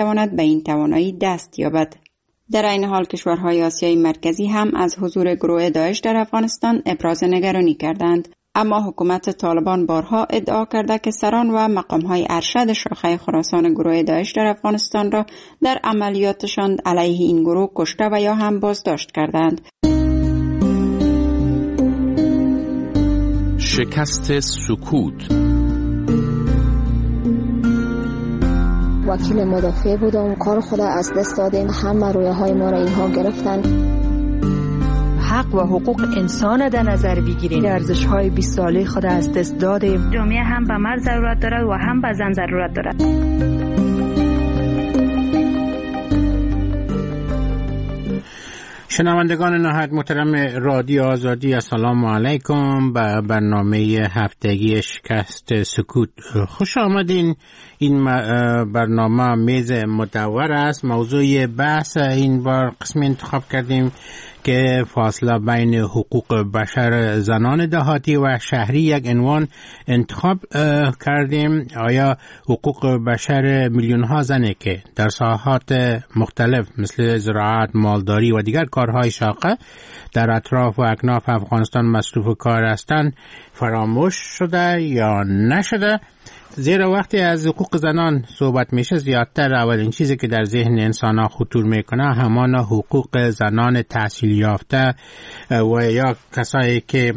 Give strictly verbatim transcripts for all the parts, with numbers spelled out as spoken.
تواند به این توانایی دست یابد. در این حال کشورهای آسیای مرکزی هم از حضور گروه داعش در افغانستان ابراز نگرانی کردند، اما حکومت طالبان بارها ادعا کرده که سران و مقامهای ارشد شاخه خراسان گروه داعش در افغانستان را در عملیاتشان علیه این گروه کشته و یا هم بازداشت کردند. شکست سکوت. وکیل مدافع بودم، کار خود از دست دادیم، همه رویه های ما را اینها گرفتن. حق و حقوق انسان در نظر بگیریم، ارزش های بیست ساله خود از دست دادیم. جامعه هم به مرد ضرورت دارد و هم به زن ضرورت دارد. شنوندگان نهایت محترم رادیو آزادی، السلام علیکم. به برنامه هفتگی شکست سکوت خوش آمدین. این برنامه میز مدور است. موضوع بحث این بار قسم انتخاب کردیم که فاصله بین حقوق بشر زنان دهاتی و شهری یک عنوان انتخاب کردیم. آیا حقوق بشر میلیون ها زنی که در ساحات مختلف مثل زراعت، مالداری و دیگر کارهای شاقه در اطراف و اکناف افغانستان مصروف کار هستند فراموش شده یا نشده؟ زیرا وقتی از حقوق زنان صحبت میشه، زیادتر اولین چیزی که در ذهن انسان ها خطور میکنه همان حقوق زنان تحصیل یافته و یا کسایی که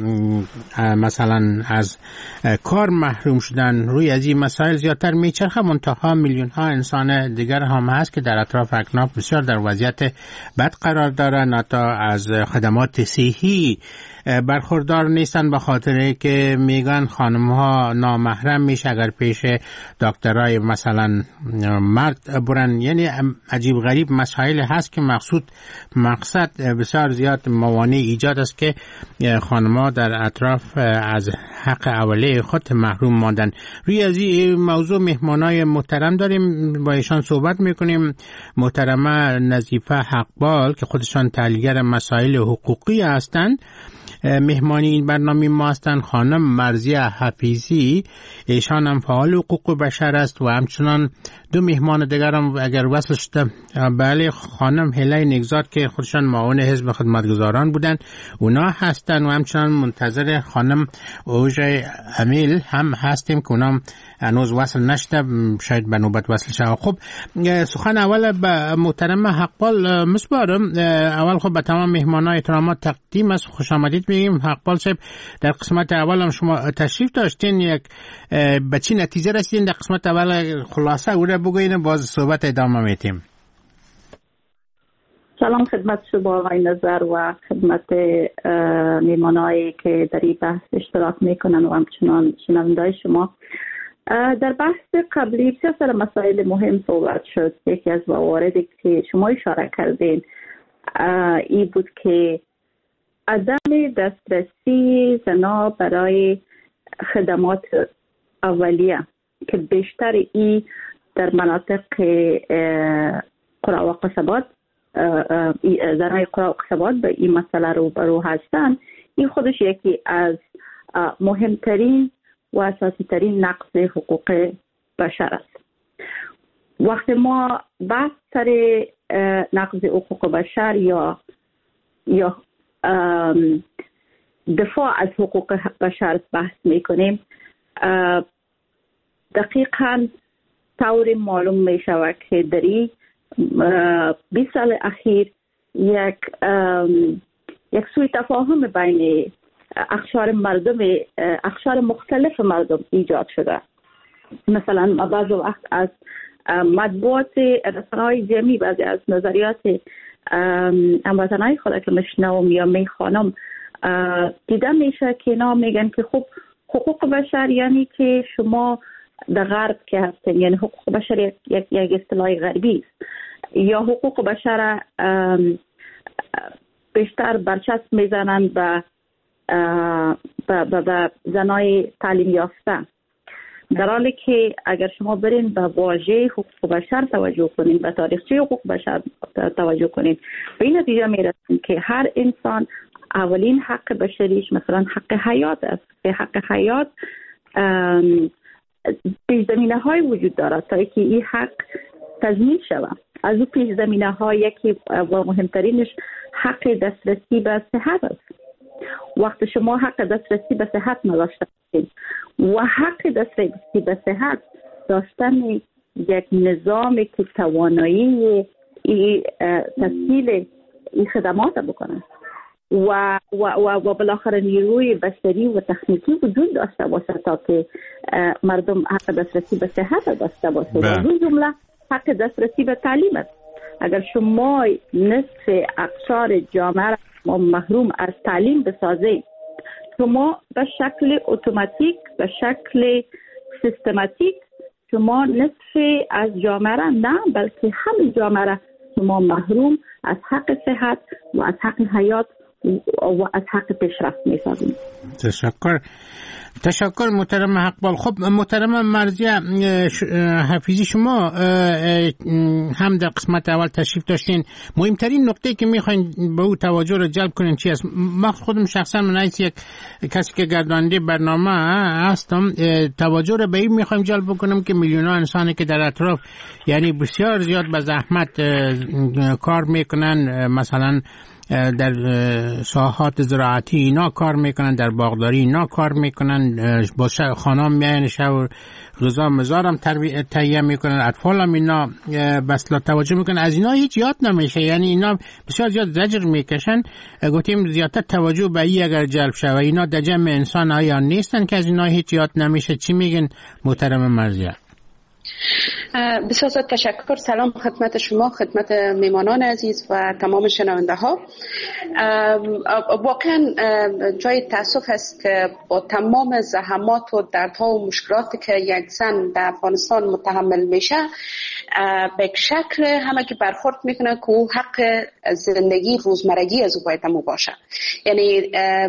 مثلا از کار محروم شدن. روی از این مسائل زیادتر میچرخه، منتها میلیون ها انسان دیگر هم هست که در اطراف اکناف بسیار در وضعیت بد قرار دارن، حتی از خدمات صحی برخوردار نیستن، به خاطر که میگن خانم ها نامحرم میشه اگر پیش دکترای مثلا مرد برن. یعنی عجیب غریب مسائل هست که مقصود مقصد بسیار زیاد موانع ایجاد است که خانم ها در اطراف از حق اولیه خود محروم ماندن. روی از این موضوع مهمانای محترم داریم، با ایشان صحبت میکنیم. محترمه نظیفه حقبال که خودشان تحلیلگر مسائل حقوقی هستند، مهمانی این برنامه ما هستند. خانم مرضیه حفیظی، ایشان هم فعال حقوق بشر است و همچنان دو مهمان دیگر هم اگر وصل شده، بله، خانم هله نگزاد که خودشان معاون حزب خدمتگزاران بودند اونا هستند و همچنان منتظر خانم اوژه امیل هم هستیم که اونا هنوز وصل نشده، شاید به نوبت وصل شود. خب سخن اول به محترم حقبال مسپارم. اول خب به تمام مهمانان احترامات تقدیم است، خوش آمدید میگیم. حقبال صاحب، در قسمت اول هم شما تشریف داشتین، یک به چی نتیجه رسیدین؟ در قسمت اول خلاصه او را بگوین، باز صحبت ادامه میتیم. سلام خدمت شما آقای نظر و خدمت میهمانایی که در این بحث اشتراک میکنن و همچنان شنوندای شما. در بحث قبلی بسیار سر مسائل مهم صحبت شد. یکی از مواردی که شما اشاره کردین این بود که عدم دسترسی زنان برای خدمات اولیه که بیشتر ای در مناطق قرى و قصبات، زنای قرى و قصبات به این مسئله روبرو هستند. این خودش یکی از مهمترین و اساسی ترین نقض حقوق بشر است. وقتی ما بحث سر نقض حقوق بشر یا یا دفاع از حقوق بشر بحث میکنیم، دقیقاً طور معلوم می شود که در این بیست سال اخیر یک یک سوء تفاهم بین اقشار مردم اقشار مختلف مردم ایجاد شده. مثلا بعض وقت از مطبوعات رسانه‌های جمعی، بعضی از نظریات هموطنهای خود که مشنوم یا میخوانم دیده میشه که اینا میگن که خب حقوق بشر یعنی که شما در غرب که هستین، یعنی حقوق بشر یک یک اصطلاح غربی است، یا حقوق بشر بیشتر برچسب میزنن به به زنای تعلیم یافته، در حالی که اگر شما برین به واژه حقوق بشر توجه کنین، به تاریخچه حقوق بشر توجه کنین، به این نتیجه میرسیم که هر انسان اولین حق بشریش مثلا حق حیات است. که حق حیات پیش زمینه های وجود دارد تا که این حق تضمین شود. از او پیش زمینه ها یکی و مهمترینش حق دسترسی به صحت است. وقتی شما حق دسترسی به صحت نداشته باشید و حق دسترسی به صحت داشتن یک نظامی که توانایی تسهیل این خدمات بکنه و و و, و بالاخره نیروی بشری و تکنیکی وجود داشته باشه تا که مردم حق دسترسی به صحت داشته باشه. و از جمله حق دسترسی به تعلیم است. اگر شما نصف اقشار جامعه را محروم از تعلیم بسازید، شما به شکل اتوماتیک، به شکل سیستماتیک شما نصف از جامعه را نه بلکه همه جامعه را شما محروم از حق صحت و از حق حیات و از حق پیشرفت می‌سازید. تشکر. تشکر محترم حقبال. خب محترم مرضیه حفیظی، شما هم در قسمت اول تشریف داشتین. مهمترین نقطه که میخواین به او توجه رو جلب کنین چی است؟ من خودم شخصا من از یک کسی که گرداننده برنامه هستم توجه رو به این میخوایم جلب کنم که میلیون ها انسانی که در اطراف یعنی بسیار زیاد به زحمت کار میکنن، مثلا در ساحات زراعتی اینا کار میکنن، در باغداری اینا کار میکنن، با خانم میان شب غذا مزارم تهیه میکنن، اطفال هم اینا بسلا توجه میکنن، از اینا هیچ یاد نمیشه. یعنی اینا بسیار زیاد زجر میکشن. گفتیم زیادتر توجه به این اگر جلب شود، اینا در جمع انسان آیا نیستن که از اینا هیچ یاد نمیشه؟ چی میگن محترم مرضیه؟ بسیار تشکر. سلام خدمت شما، خدمت میمانان عزیز و تمام شنونده ها. واقعا جای تاسف است که با تمام زحمات و دردها و مشکلاتی که یک زن در افغانستان متحمل میشه، به شکل همه که برخورد میکنه که او حق زندگی روزمرگی از او باید همو باشه. یعنی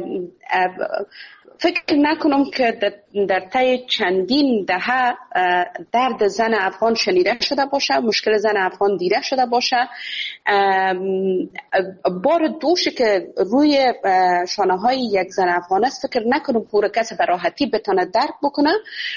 فکر نکنم که در طی چندین دهه درد زن افغان شنیده شده باشه، مشکل زن افغان دیده شده باشه. بار دوشی که روی شانه های یک زن افغان است فکر نکنم پور کسی به راحتی بتونه درک بکنه.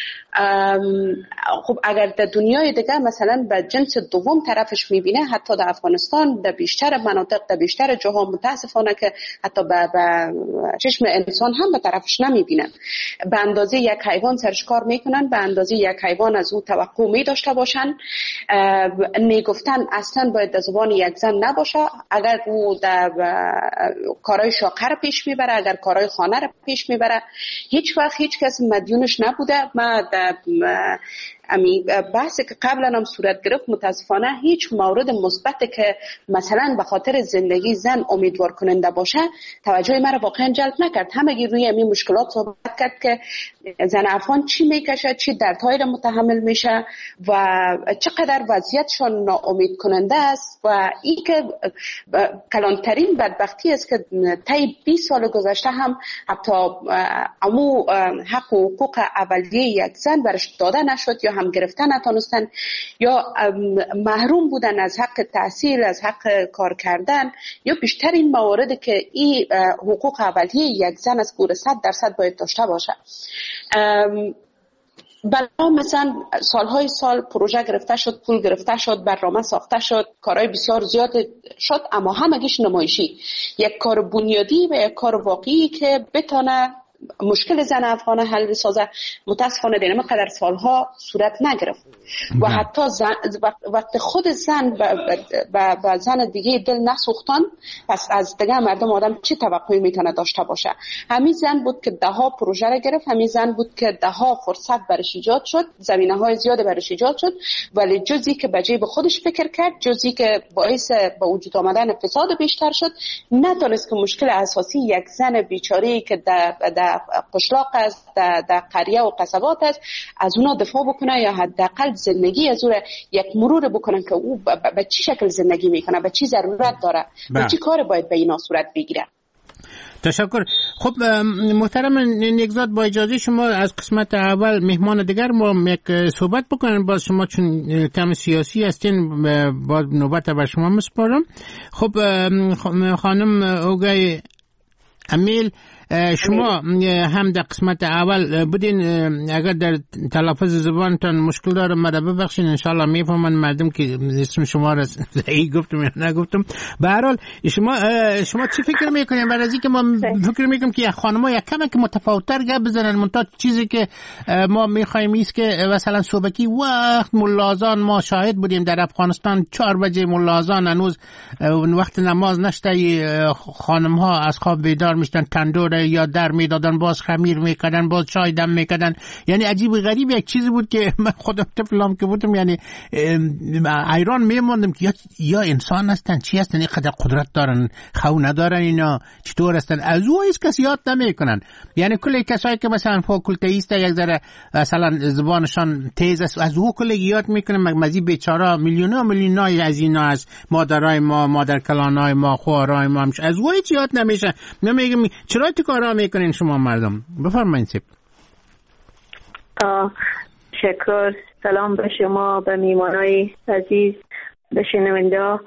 خب اگر در دنیای دیگه مثلا به جنس دوم طرفش میبینه، حتی در افغانستان در بیشتر مناطق در بیشتر جاها متاسفانه که حتی به چشم انسان هم به طرفش نمیبینن. به اندازه یک حیوان سرش کار میکنن، به اندازه یک حیوان از او توقع می داشته باشن. میگفتن اصلا باید در زبان یک زن نباشه. اگر او در کارهای شاقه رو پیش میبره، اگر کارهای خانه رو پیش میبره، هیچ وقت هیچ کس مدیونش نبوده. ما امی بحثی که قبلا هم صورت گرفت متاسفانه هیچ مورد مثبتی که مثلا به خاطر زندگی زن امیدوار کننده باشه توجه من رو واقعا جلب نکرد. همگی روی امی مشکلات صحبت کرد که زن افغان چی میکشه، چی دردهایی رو متحمل میشه و چقدر وضعیتشان ناامید کننده است. و این که کلانترین بدبختی است که طی بیست سال گذشته هم حتی امو حق و حقوق اولیه یک زن برش داده نشد، یا هم گرفتن نتونستن، یا محروم بودن از حق تحصیل، از حق کار کردن، یا بیشترین مواردی که این حقوق اولیه یک زن از گور صد درصد باید داشته باشه. بلا مثلا سالهای سال پروژه گرفته شد، پول گرفته شد، برنامه ساخته شد، کارهای بسیار زیاد شد، اما همگیش نمایشی. یک کار بنیادی و یک کار واقعی که بتونه مشکل زن افغان حل بسازه متاسفانه در اینقدر سالها صورت نگرفت. و حتی زن وقت خود زن و زن دیگه دل نسوختن، پس از دیگه مردم آدم چه توقعی میتونه داشته باشه؟ همین زن بود که ده ها پروژه را گرفت، همین زن بود که ده ها فرصت برش ایجاد شد، زمینه های زیاد برش ایجاد شد، ولی جزی که به جیب خودش فکر کرد، جزی که باعث به وجود آمدن فساد بیشتر شد، ندانست که مشکل اساسی یک زن بیچاره‌ای که در قشلاق است، در, در قریه و قصبات است، از اونا دفاع بکنه، یا حداقل زندگی از او یک مرور بکنن که او به چی شکل زندگی میکنه، به چی ضرورت داره، به چی کار باید به اینا صورت بگیره. تشکر. خب محترم نیکزاد، با اجازه شما از قسمت اول مهمان دیگر ما یک صحبت بکنیم. باز شما چون کم سیاسی هستین باز نوبت بر شما مسپارم. خب خانم اوگای امیل، شما هم در قسمت اول بودین، اگر در تلفظ زبانتان مشکل داره مرا ببخشین، انشالله میفهمن مردم که اسم شما را صحیح گفتم یا نگفتم. به هر حال شما شما چی فکر میکنین برای اینکه ما فکر میکنیم که خانم‌ها یک کمی که متفاوت‌تر گپ بزنن، منتها چیزی که ما میخوایم است که مثلا صبحی وقت ملازان ما شاهد بودیم در افغانستان چهار بجه ملازان هنوز وقت نماز نشته خانم‌ها از خواب بیدار میشدن، تندور یا در میدادن، باز خمیر میکردن، باز چای دم میکردن. یعنی عجیب و غریب یک چیزی بود که من خودم طفلام که بودم یعنی ایران میموندم که یا, یا انسان هستن چی هستن، اینقدر قدرت دارن، خو ندارن، اینا چطور هستن؟ از او هیچ کس یاد نمیکنن. یعنی کلی کسایی که مثلا فاکولتیست یک ذره مثلا زبانشان تیز است، از او کلی یاد میکنن، مگمزی بیچاره میلیون‌ها میلیون‌های از اینا از مادرای ما، مادر کلانای ما، خوارای ما، از او هیچ یاد نمیشه. نمیگم چرا تو کارا میکنین شما مردم؟ بفرمایید. سیب شکر. سلام به شما، به میمانای عزیز، به شنونده.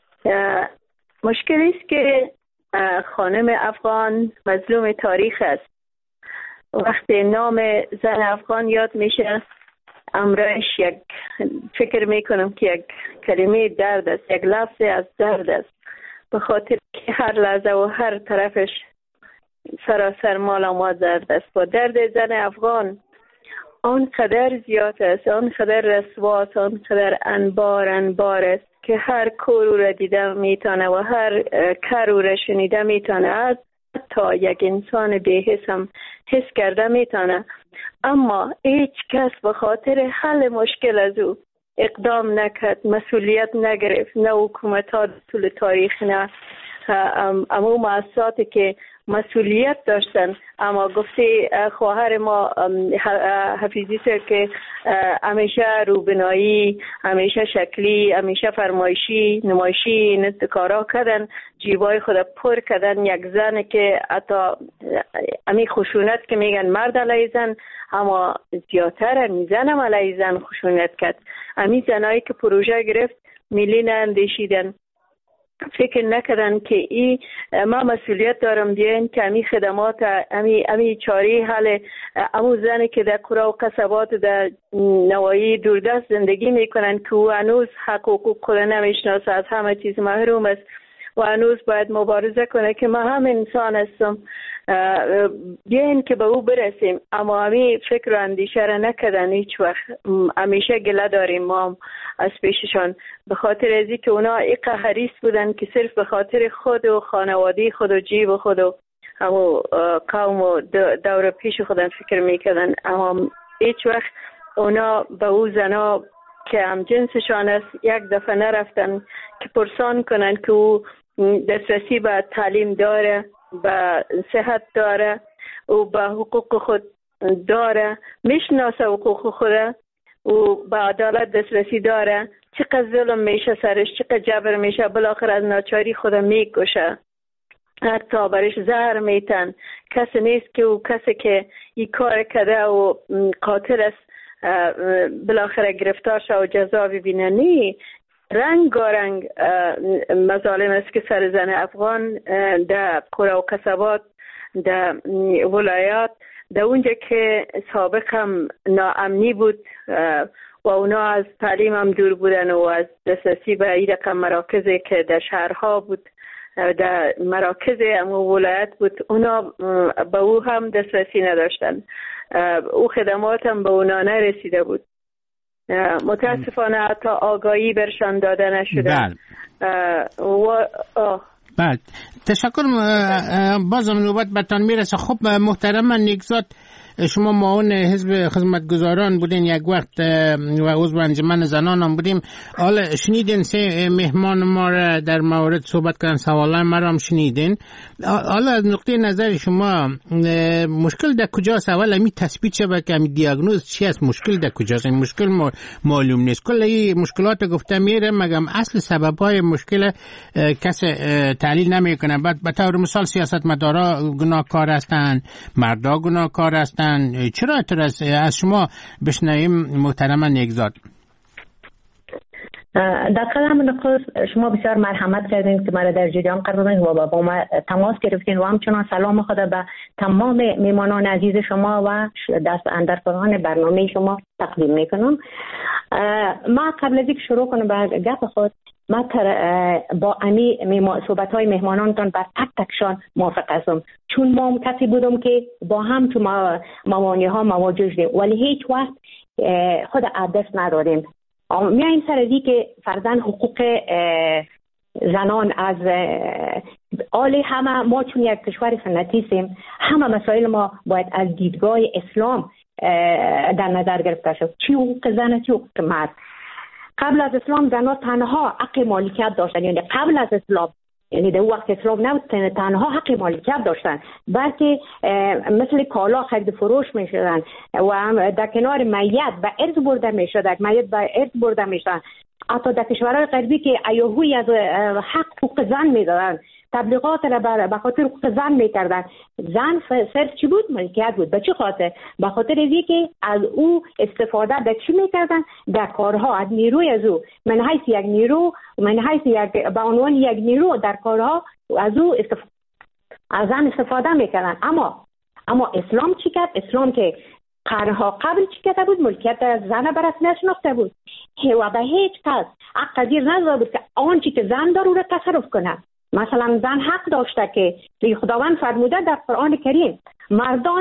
مشکلی است که خانم افغان مظلوم تاریخ است. وقتی نام زن افغان یاد میشه امرش یک فکر میکنم که یک کلمه درد است، یک لفظ از درد است، به خاطر که هر لحظه و هر طرفش سراسر مال ما درد است. با درد زن افغان آنقدر زیاد است، آنقدر رسواست، آنقدر انبار انبار است که هر کور را دیده میتونه و هر کر را شنیده میتونه، حتی یک انسان بی‌حس هم حس کرده میتونه. اما هیچ کس به خاطر حل مشکل از او اقدام نکرد، مسئولیت نگرفت، نه حکومت ها طول تاریخ، نه اما مؤسساتی که مسئولیت داشتن. اما گفته خواهر ما حفیظی سر که همیشه روبنایی، همیشه شکلی، همیشه فرمایشی، نمایشی این کارا کردن، جیبای خود پر کردن. یک زن که حتی امی خشونت که میگن مرد علیه زن، اما زیادتر امی زن هم علیه زن خشونت کرد. امی زنایی که پروژه گرفت ملی ناندیشیدن، فکر نکردن که ای ما مسئولیت دارم بیاین که امی خدمات امی امی چاری حل امو زنی که در قرى و قصبات در نواحی دوردست زندگی میکنن که او هنوز حق و حقوق خود نمیشناسه، از همه چیز محروم است و هنوز باید مبارزه کنه که ما هم انسان هستم، بیاین که به او برسیم. اما همی فکر و اندیشه را نکردن هیچ وقت. همیشه گله داریم ما از پیششان، به خاطر ازی که اونا ایقا حریص بودن که صرف به خاطر خود و خانوادی خود و جیب خود و همو قوم و دور پیش خودن فکر میکردن. اما هیچ وقت اونا به او زنا که هم جنسشان است یک دفعه نرفتن که پرسان کنن که او دسترسی به تعلیم داره، به صحت داره و به حقوق خود داره، میشناسه حقوق خود و به عدالت دسترسی داره، چقدر ظلم میشه سرش، چقدر جبر میشه، بالاخره از ناچاری خود میکشه، حتی برش زهر میتن. کسی نیست که او کسی که این کار کرده و قاتل است بالاخره گرفتار شه و جزا ببینه. نی رنگارنگ مظالم است که سر زن افغان در قرى و قصبات، در ولایات، در اونجا که سابق هم ناامنی بود و اونا از تعلیم هم دور بودن و از دسترسی به این رقم مراکزی که در شهرها بود، در مراکز اما ولایت بود، اونا به او هم دسترسی نداشتن، او خدمات هم به اونا نرسیده بود. متاسفانه حتی آگاهی برشان داده نشده. و بله، تشکر. بازم نوبت بتان میرسه. خب محترم نیکزاد، شما معاون حزب خدمتگزاران بودین یک وقت و عضو انجمن زنان هم بودیم. حالا شنیدین سه مهمان ما را در مورد صحبت کردن، سوالای ما را هم شنیدین. حالا از نقطه نظر شما مشکل در کجاست؟ اول امی تثبیت شود که امی دیاگنوز چی است، مشکل در کجاست؟ این مشکل معلوم نیست. کل این مشکلات گفته میره، مگم اصل سبب‌های مشکل کس تحلیل نمیکنه. بعد به طور مثال سیاستمدارا گناهکار هستند، مردا گناهکار هستند. چرا اعتراض از شما بشنویم محترم نیکزاد؟ در قدم نخست شما بسیار مرحمت کردین که مرا در جریان قرار دادین و با ما تماس گرفتین و همچنان سلام خود به تمام میمانان عزیز شما و دست اندرکاران برنامه شما تقدیم میکنم. ما قبل از اینکه شروع کنم به گپ خود، ما با امی صحبت های مهمانانتان بر تک تکشان موافق هستم، چون ما کسی بودم که با هم تو موانع ها مواجه شدیم ولی هیچ وقت خود دست ندادیم. میاییم سر ازی که فرزن حقوق زنان از آلی همه ما چون یک کشور سنتی هستیم، همه مسائل ما باید از دیدگاه اسلام در نظر گرفته شد. چی حقوق زن، چی حقوق مرد. قبل از اسلام زنها تنها حق مالکیت داشتن، یعنی قبل از اسلام، یعنی در وقت اسلام نبود تنها حق مالکیت داشتن، بلکه مثل کالا خرید فروش می شدن و در کنار میت به ارث برده می شد، میت به ارث برده می شدن. حتی در کشورهای غربی که ایهوی از حق حقوق زن می دادن، تبلیغات را به خاطر حقوق زن می کردن. زن صرف چی بود؟ ملکیت بود. به چه خاطر؟ به خاطر اینکه که از او استفاده در چی می کردن؟ در کارها، از نیروی از او، من حیث یک نیرو، من حیث یک به عنوان یک نیرو در کارها از او استفاده از زن استفاده می کردن. اما اما اسلام چی کرد؟ اسلام که قرنها قبل چی کرده بود؟ ملکیت از زن بر رسمیت شناخته بود و به هیچ کس حق قدیر نداده بود که آنچه که زن داره او را تصرف کنه. مثلا زن حق داشته که خداوند فرموده در قرآن کریم مردان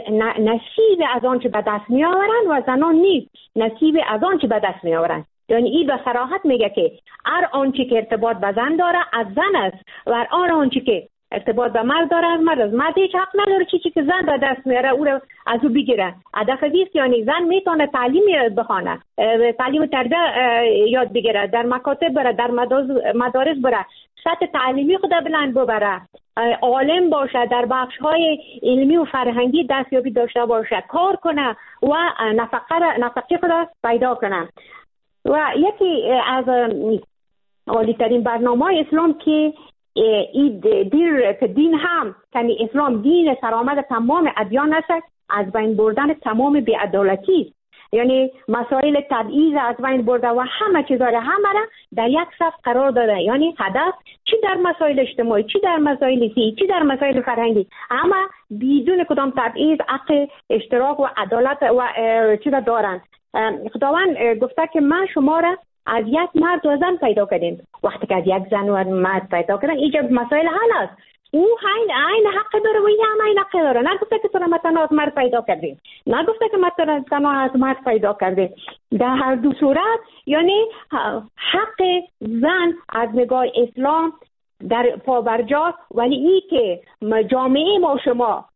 نصیب از آنچه به دست می آورند و زنان نیز نصیب از آنچه به دست می آورند. یعنی این به صراحت میگه که هر آنچه که ارتباط به زن داره از زن است و هر آنچه که ارتباط به مرد داره از مرد است. مرد هیچ حق نداره چیزی که زن به دست میاره او را از او بگیره. هدف است یعنی زن میتونه تعلیم بخونه، تعلیم تربیت یاد بگیره، در مکاتب بره، در مدارس بره، سطح تعلیمی خود بلند ببره، عالم باشه، در بخش‌های علمی و فرهنگی دستیابی داشته باشه، کار کنه و نفقه نفقه خود پیدا کنه. و یکی از عالی‌ترین برنامه‌های اسلام که این دیر که دین هم یعنی اسلام دین سرآمد تمام ادیان است، از بین بردن تمام بی‌عدالتی، یعنی مسائل تبعیض از بین برده و همه چیزا را همه را در یک صف قرار داده. یعنی هدف چی در مسائل اجتماعی، چی در مسائل سیاسی، چی در مسائل فرهنگی، همه بدون کدام تبعیض حق اشتراک و عدالت و چیزا دارند. خداوند گفته که من شما را از یک مرد و زن پیدا کردیم. وقتی که از یک زن و مرد پیدا کردن اینجا مسائل حل است. او عین عین حق داره و این هم عین حق داره. نگفته که تو را مثلا از مرد پیدا کردیم، نگفته که مثلا از مرد پیدا کردیم. در هر دو صورت یعنی حق زن از نگاه اسلام در پابرجاست. ولی این که جامعه ما شما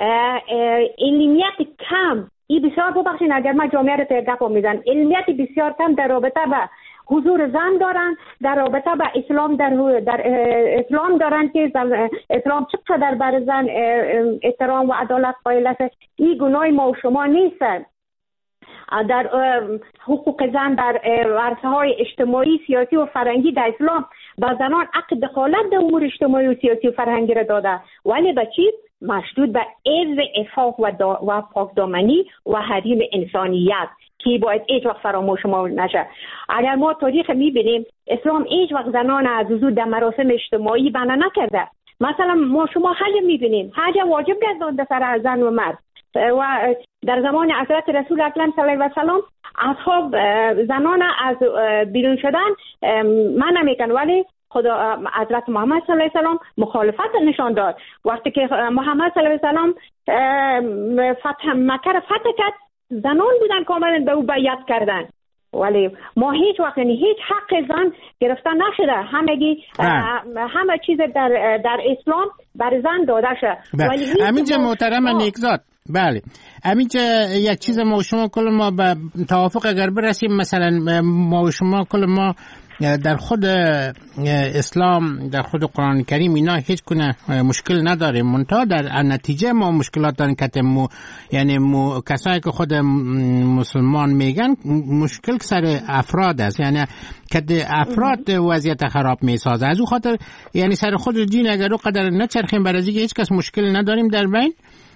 علمیت کم، این بسیار ببخشید اگر من جامعه رو تگپ میزنم، علمیت بسیار کم در رابطه به حضور زن دارن، در رابطه به اسلام در, در اسلام دارن که اسلام چقدر بر زن احترام و عدالت قائل است. این گناه ما و شما نیست. در حقوق زن در عرصه‌های اجتماعی، سیاسی و فرهنگی در اسلام با زنان حق دخالت در امور اجتماعی و سیاسی و فرهنگی را داده، ولی به چی؟ مشدود به عرض عفاف و, دا و پاکدامنی و حریم انسانیت که باید هیچ وقت فراموش ما نشه. اگر ما تاریخ میبینیم اسلام هیچ وقت زنان از حضور در مراسم اجتماعی بنا نکرده. مثلا ما شما حج میبینیم، حج واجب گردانده سر زن و مرد و در زمان حضرت رسول اکرم صلی الله علیه و سلم اصحاب زنان از بیرون شدن منع میکن، ولی خدا حضرت محمد صلی الله علیه و سلم مخالفت نشان داد. وقتی که محمد صلی الله علیه و سلم فتح مکه را فتح کرد، زنان بودن کاملا به او بیعت کردن، ولی ما هیچ وقت یعنی هیچ حق زن گرفته نشده. همگی همه چیز در در اسلام بر زن داده شده. ولی همینجا محترم نیکزاد، بله همینجا یک چیز ما و شما کل ما به توافق اگر برسیم، مثلا ما و شما کل ما در خود اسلام، در خود قرآن کریم اینا هیچ کنه مشکل نداریم، منتها در نتیجه ما مشکلات داریم که مو یعنی مو کسایی که خود مسلمان میگن مشکل سر افراد است، یعنی که افراد وضعیت خراب میسازه. از او خاطر یعنی سر خود دین اگر او قدر نچرخیم برای اینکه هیچ کس مشکل نداریم در بین،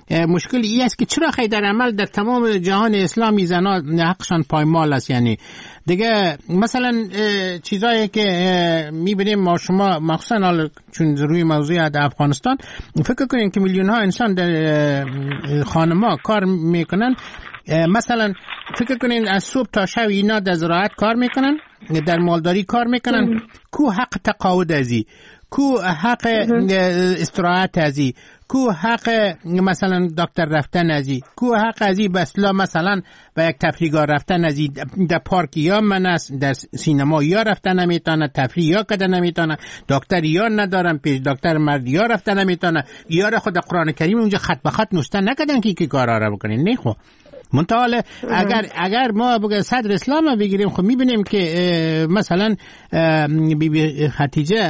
مشکل این است که چرا خیلی در عمل در تمام جهان اسلامی زنها حقشان پایمال است. یعنی دیگه مثلا چیزایی که میبینیم ما شما مخصوصا حال چون روی موضوع در افغانستان فکر کنین که میلیون ها انسان در خانما کار میکنن، مثلا فکر کنین از صبح تا شب اینا در زراعت کار میکنن، در مالداری کار میکنن، کو حق تقاعد ازی، کو حق استراحت ازی، کو حق مثلا دکتر رفتن ازی، کو حق ازی بسلا مثلا به یک تفریحگاه رفتن ازی، در پارک یا من است، در سینما یا رفتن نمیتونه، تفریح یا کده نمیتونه، دکتر یا ندارن، پیش دکتر مرد یا رفتن نمیتونه، یا خود قرآن کریم اونجا خط به خط نوشته نکردن که کی کارا را بکنین. نه خب منتها اگر اگر ما بگه صدر اسلام بگیریم خب میبینیم که مثلا بی بی خدیجه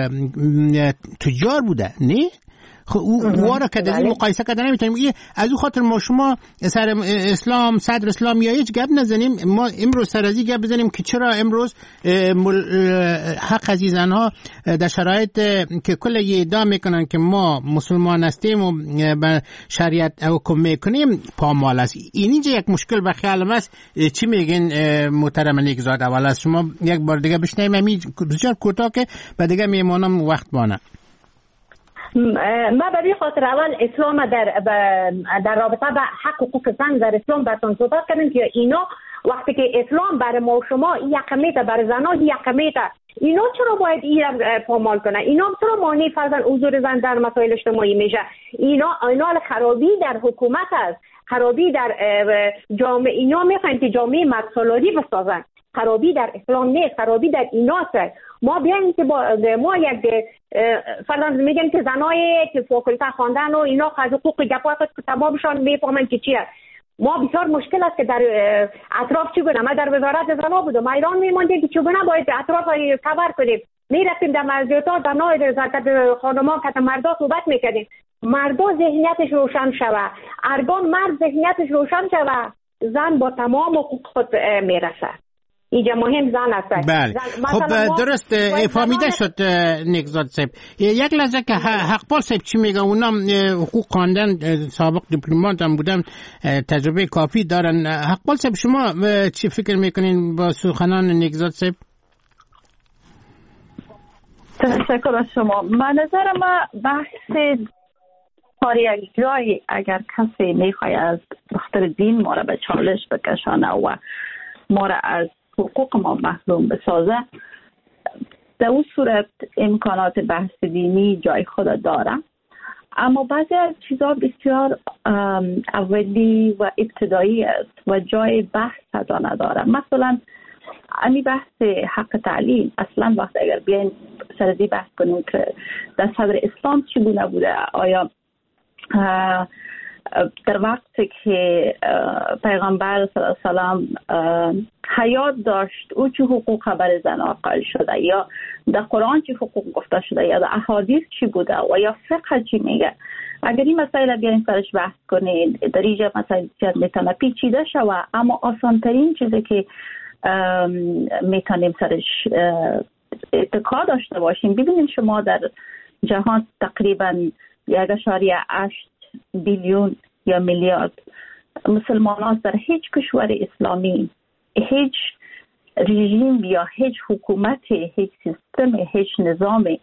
تجار بوده، نه خب او را که در این مقایسه کردن نمیتونیم. از او خاطر ما شما سر اسلام صدر اسلام یا هیچ گپ نزنیم، ما امروز سر ازی گپ بزنیم که چرا امروز حق عزیزان ها در شرایط که کل یه ادعا میکنن که ما مسلمان هستیم و به شریعت حکم میکنیم پامال است. این اینجا یک مشکل به خیال است. چی میگین محترم نیکزاد؟ اول از شما یک بار دیگه بشنویم، همین بسیار کوتاه که بعد دیگه میمونم وقت بانه. ما به خاطر اول اسلام در در رابطه با حق حقوق زن در اسلام براتون صحبت کردیم که اینا وقتی که اسلام برای ما و شما یقمیته، برای زنها یقمیته، اینا چرا باید این پامال کنه؟ اینا چرا مانع فرضاً حضور زن در مسائل اجتماعی میشه؟ اینا اینا خرابی در حکومت است، خرابی در جامعه. اینا میخواین که جامعه مرد بسازن، خرابی در اسلام نیست، خرابی در ایناست. ما بیایم که با ما یک فرضاً میگم که زنای که فاکولته خواندن و اینا از حقوق گپات کتابشان میفهمن که چیه. ما بسیار مشکل است که در اطراف چگونه، ما در وزارت زنا بودم، ایران میموندیم که چگونه باید اطراف کور کنیم، میرفتیم در مسجدها زنای زکات خانما که مردا صحبت میکردیم، مردا ذهنیتش روشن شوه، ارگان مرد ذهنیتش روشن شوه، زن با تمام حقوق خود میرسه. اینجا مهم زن است. بله. خب درست فهمیده شد نیکزاد صاحب. یک لحظه که حقپال صاحب چی میگه، اونا حقوق خواندن، سابق دیپلمات هم بودن، تجربه کافی دارن. حقپال صاحب شما چی فکر میکنین با سخنان نیکزاد صاحب؟ تشکر از شما. من نظر ما بحث کاری یک جایی اگر کسی میخواد از بخاطر دین ما را به چالش بکشانه و ما را از حقوق ما محروم بسازه، در اون صورت امکانات بحث دینی جای خود داره، اما بعضی از چیزها بسیار اولی و ابتدایی است و جای بحث صدا نداره. مثلا امی بحث حق تعلیم، اصلا وقت اگر بیاین سردی بحث کنیم که در صدر اسلام چی گونه بوده، آیا در وقتی که پیغمبر صلی الله علیه و سلم حیات داشت او چه حقوق بر زنها قائل شده، یا در قرآن چه حقوق گفته شده، یا در احادیث چی بوده و یا فقه چی میگه. اگر این مسائل بیاین سرش بحث کنید، در اینجا مسائل چیز میتونه پیچیده شوه، اما آسان ترین چیزی که میتونیم سرش اتکا داشته باشیم، ببینید شما در جهان تقریبا یک اشاریه هشت بیلیون یا میلیارد مسلمان هست. در هیچ کشور اسلامی هیچ رژیم یا هیچ حکومت، هیچ سیستم، هیچ نظامی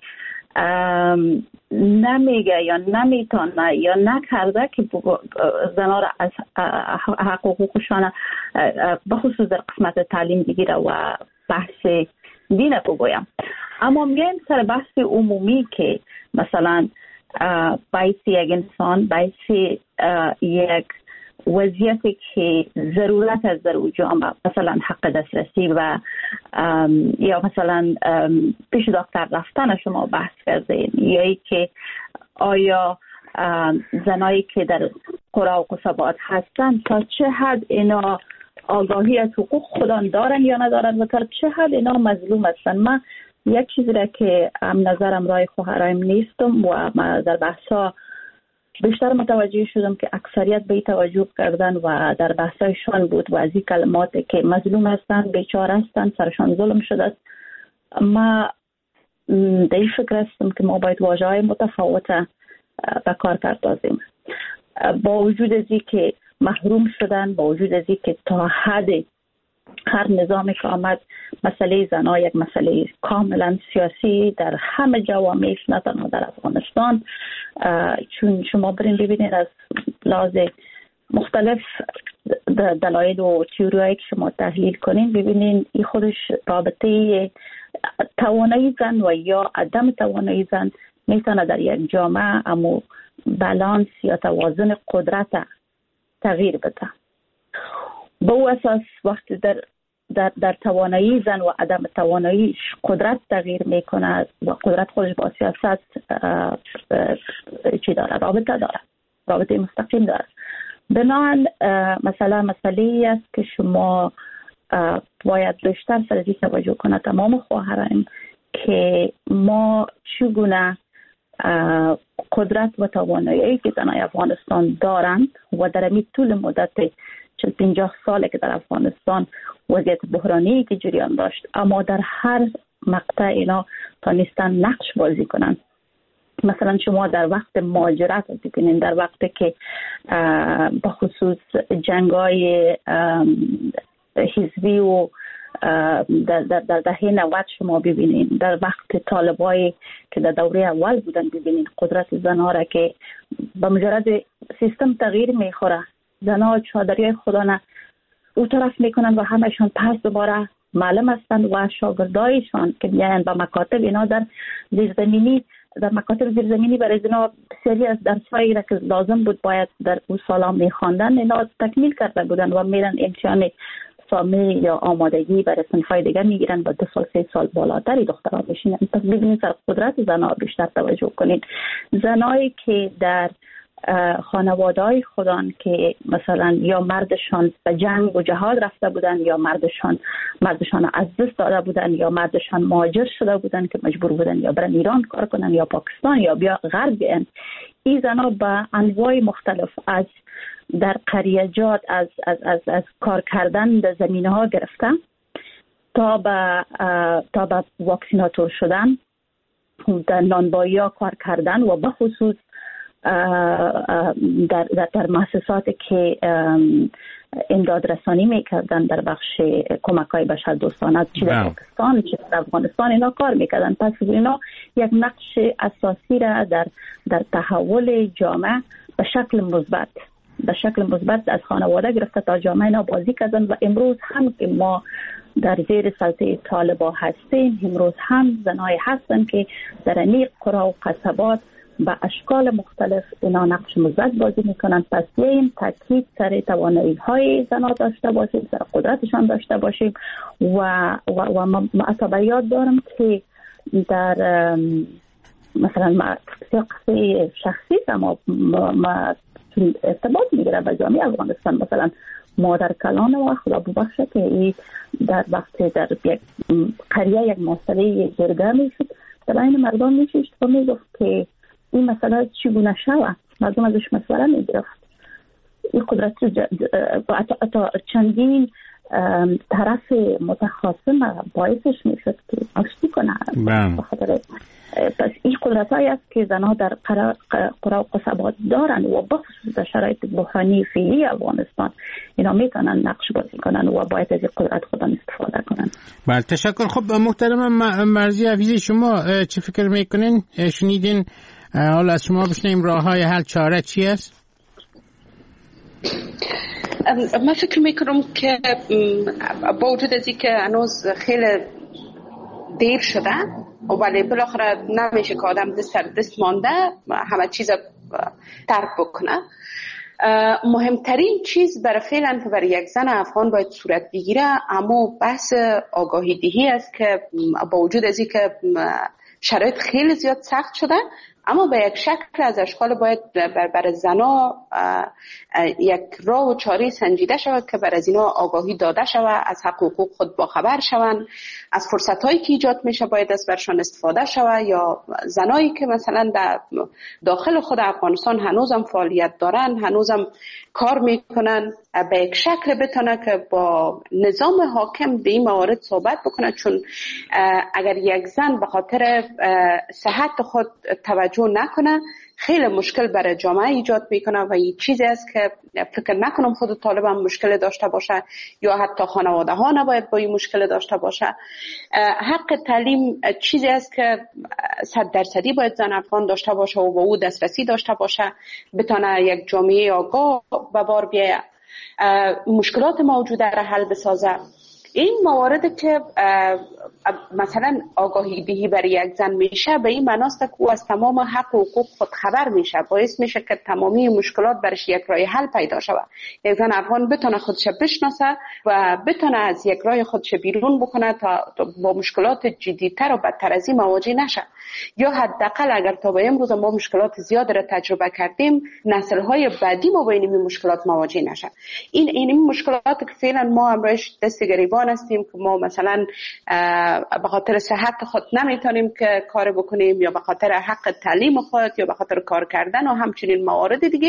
نمیگه یا نمیتونه یا نکرده که زنها را از حق و حقوقشان بخصوص در قسمت تعلیم بگیره و بحث دین بگویم. اما میگیم سر بحث عمومی که مثلا باعث یک انسان، باعث یک وضعیتی که ضرورت از در جامعه، مثلا حق دسترسی و یا مثلا پیش دکتر رفتن شما بحث کردین، یا ای که آیا زنایی که در قرى و قصبات هستن تا چه حد اینا آگاهی از حقوق خودان دارن یا ندارن و تا چه حد اینا مظلوم هستن. من یک چیزی را که هم نظرم رای خواهرایم نیستم و من در بحثا بیشتر متوجه شدم که اکثریت به توجه کردن و در بحثایشان بود و از این کلماتی که مظلوم هستن، بیچاره هستن، سرشان ظلم شده است. ما در این فکر هستم که ما باید واژه‌های متفاوت به کار پردازیم. با وجود از این که محروم شدن، با وجود از این که تا حد هر نظامی که آمد مسئله زنها یک مسئله کاملا سیاسی در همه جوامعش، نه تنها در افغانستان. چون شما برین ببینید از لحاظ مختلف دلایل و تئوریایی که شما تحلیل کنین، ببینین این خودش رابطه توانایی زن و یا عدم توانایی زن میتونه در یک جامعه امو بالانس یا توازن قدرت تغییر بده. به او اساس وقتی در در در توانایی زن و عدم توانایی قدرت تغییر میکنه و قدرت خودش با سیاست چی داره؟ رابطه داره، رابطه مستقیم داره. بنابراین مثلا مسئله است که شما باید بیشتر سر این توجه کنه تمام خواهران که ما چگونه قدرت و توانایی که زنای افغانستان دارند و در این طول مدت چل پنجاه ساله که در افغانستان وضعیت بحرانی که جریان داشت، اما در هر مقطع اینا تانستن نقش بازی کنند. مثلا شما در وقت مهاجرت ببینید، در وقتی که به خصوص جنگای حزبی و در در در دهه نود شما ببینید، در وقت طالبایی که در دوره اول بودن ببینید قدرت زنها را که به مجرد سیستم تغییر میخوره، زنها چادری خدا نه او طرف میکنن و همشون پس دوباره معلم هستند و شاگردایشان که میان به مکاتب اینا در زیرزمینی در مکاتب زیرزمینی برای اینا بسیاری از درسایی را که لازم بود باید در اون سالا میخواندن اینا تکمیل کرده بودن و میرن امتحان سامی یا آمادگی برای صنفای دیگه میگیرن و دو سال سه سال بالاتری دخترها بشینن. پس ببینید سر قدرت زنها بیشتر توجه کنید. زنایی که در خانواده‌های خودان که مثلا یا مردشان به جنگ و جهاد رفته بودن یا مردشان مردشان از دست داده بودن یا مردشان مهاجر شده بودن که مجبور بودن یا برن ایران کار کنن یا پاکستان یا بیا غرب بیان، این زنها به انواع مختلف از در قریجات از از از از کار کردن در زمینه‌ها گرفته تا به تا به واکسیناتور شدن، در نانوایی‌ها کار کردن و به خصوص در در, در مؤسساتی که امداد رسانی میکردن در بخش کمک‌های بشردوستانه چه در پاکستان چه در افغانستان اینا کار میکردن. پس اینا یک نقش اساسی را در در تحول جامعه به شکل مثبت به شکل مثبت از خانواده گرفته تا جامعه اینا بازی کردن و امروز هم که ما در زیر سلطه طالبا هستیم، امروز هم زنای هستن که در این قرى و قصبات به اشکال مختلف اینا نقش مثبت بازی میکنن. پس این تاکید سر توانایی های زنها داشته باشیم، سر قدرتشان داشته باشیم و و, و ما اصابیات دارم که در مثلا ما شخصی شخصی اما ما ارتباط میگیره به جامعه افغانستان. مثلا مادر کلان و خدا ببخشه که ای در وقت در یک قریه یک مسئله جرگه میشد در این مردم میشید و میگفت که این مسئله چگونه شود، مردم ازش مشوره میگرفت. این قدرت تا چندین طرف متخاصم باعثش میشد که آشتی کنه. پس این قدرت هایی است که زنها در قرى و قصبات دارن و بخصوص در شرایط بحرانی فعلی افغانستان اینا میتونن نقش بازی کنن و باید از این قدرت خودن استفاده کنن. بله تشکر. خب محترم مرضی حفیظی، شما چه فکر میکنین؟ شنیدین؟ حالا از شما بشنیم راه های حل چاره چی است؟ من فکر میکنم که با وجود از این که هنوز خیلی دیر شده ولی بالاخره نمیشه که آدم دست سر دست مانده همه چیز ترک بکنه. مهمترین چیز برای فعلا که برای یک زن افغان باید صورت بگیره اما بحث آگاهی دهی است که با وجود از این که شرایط خیلی زیاد سخت شده اما به یک شکل از اشکال باید بر, بر زنا یک راه و چاره سنجیده شود که بر از اینا آگاهی داده شود، از حق و حقوق خود باخبر شوند، از فرصت‌هایی که ایجاد میشه باید از برشان استفاده شود. یا زنایی که مثلا در داخل خود افغانستان هنوزم فعالیت دارن، هنوزم کار میکنن، به یک شکل بتونه که با نظام حاکم به این موارد صحبت بکنه. چون اگر یک زن به خاطر صحت خود توجه توجه نکنه خیلی مشکل برای جامعه ایجاد میکنه و این چیزی است که فکر نکنم خود طالب هم مشکل داشته باشه یا حتی خانواده ها نباید با این مشکل داشته باشه. حق تعلیم چیزی است که صد درصدی باید زن افغان داشته باشه و با او دسترسی داشته باشه، بتونه یک جامعه آگاه به بار بیایه، مشکلات موجوده را حل بسازه. این موارد که مثلا آگاهی دهی برای یک زن میشه به این معناست که او از تمام حق و حقوق خود خبر میشه، باعث میشه که تمامی مشکلات برش یک راه حل پیدا شود. یک زن افغان بتونه خودش بشناسه و بتونه از یک راه خودش بیرون بکنه تا با مشکلات جدی‌تر و بدتر از این مواجه نشه، یا حداقل اگر تا به امروز ما مشکلات زیاد را تجربه کردیم نسل‌های بعدی ما با این مشکلات مواجه نشه. این این مشکلات که فعلا ما امروز دست گریبان هستیم که ما مثلا به خاطر صحت خود نمیتونیم که کار بکنیم یا به خاطر حق تعلیم خود یا به خاطر کار کردن و همچنین موارد دیگه،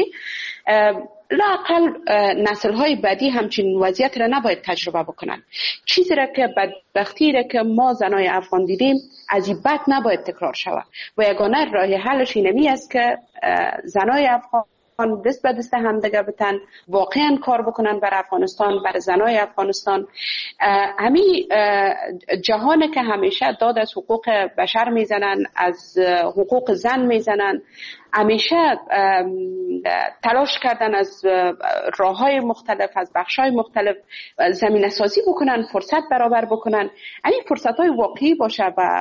لااقل نسل‌های بعدی همچین وضعیت را نباید تجربه بکنن. چیزی را که بدبختی را که ما زنای افغان دیدیم از این بد نباید تکرار شود و یگانه راه حلش اینمی است که زنای افغان دست به دست هم دیگه بتن، واقعا کار بکنن بر افغانستان، بر زنای افغانستان. همین جهان که همیشه داد از حقوق بشر میزنن، از حقوق زن میزنن، همیشه تلاش کردن از راه‌های مختلف، از بخش‌های مختلف زمینه سازی بکنن، فرصت برابر بکنن. این فرصت‌های واقعی باشه و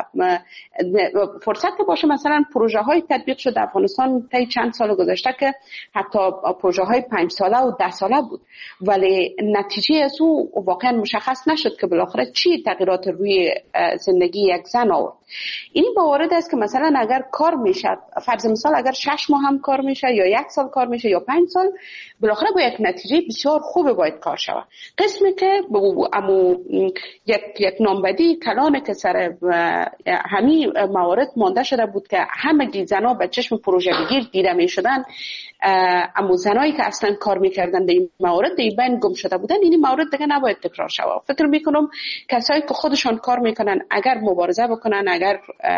فرصت باشه. مثلا پروژه‌های تطبیق شده افغانستان طی چند سال گذشته که حتی پروژه‌های پنج ساله و ده ساله بود، ولی نتیجه از او واقعا مشخص نشد که بالاخره چی تغییرات روی زندگی یک زن آورد. این موارد است که مثلا اگر کار میشه، فرض مثال اگر شش ماه هم کار میشه یا یک سال کار میشه یا پنج سال، بالاخره با یک نتیجه بسیار خوبه باید کار شود. قسمی که امو یک یک نامبدی کلانه که سر همین موارد مانده شده بود که همه زنا به چشم پروژه بگیر دیده میشدن، امو زنایی که اصلا کار میکردن در این موارد در بین گم شده بودن. این موارد دیگه نباید تکرار شود. فکر میکنم کسایی که خودشان کار میکنن اگر مبارزه بکنن، اگر